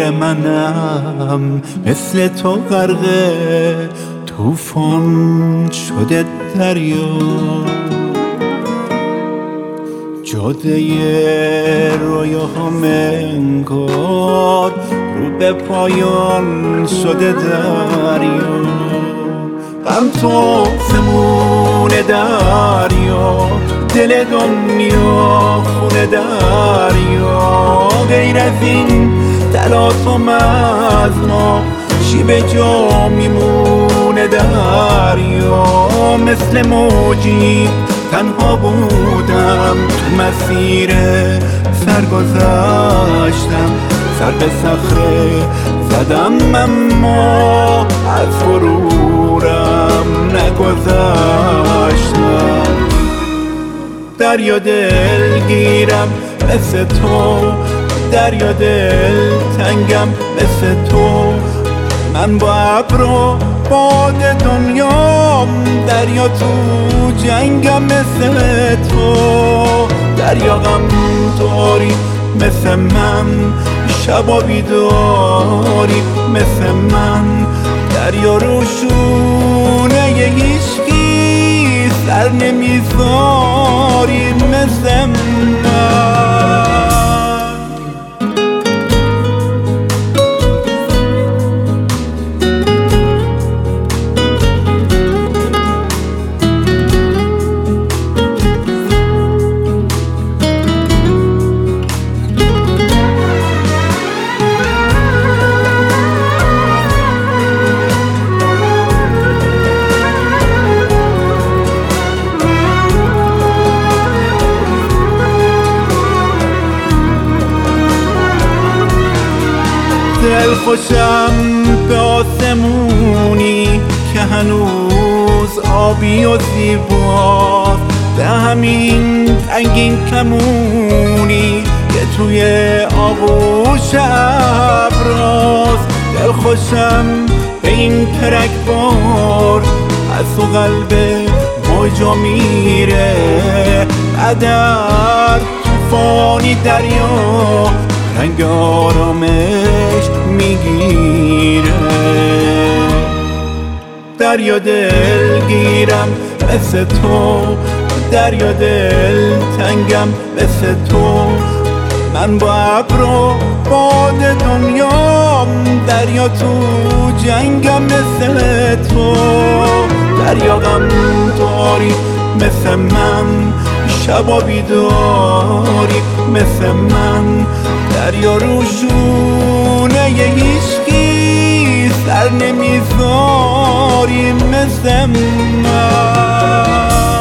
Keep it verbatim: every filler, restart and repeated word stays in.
منم مثل تو غرق طوفان شده دریا، جاده رویاهام انگار رو به پایان شده دریا، غم تو سمون دریا، دل دنیا خونه دریا، غیر از این تلاطم از ما چی به جا میمونه دریا، مثل موجی تنها بودم تو مسیر سرگذشتم، سر به صخره زدم اما از غرورم نگذشتم. دریا دل گیرم مثل تو، دریا دل تنگم مثل تو، من با ابر و باد دنیام، دریا تو جنگم مثل تو، دریا غم داری مثل من، شبا بیداری مثل من، دریا روشونه هیچکی سر نمیذاری مثل من. دل خوشم به آسمونی که هنوز آبی و زیباست، به همین رنگین کمونی که توی آغوش ابراست. دل خوشم به این ترکبار از تو قلب موجا میره، قدر طوفانی دریا رنگ آرامش میگیره. دریا دل گیرم مثل تو، دریا دل تنگم مثل تو، من با ابر و باد دنیام، دریا تو جنگم مثل تو، دریا غم داری مثل من، شبا بیداری مثل من، دریا روشونه هیچکی سر نمیذاری مثل من.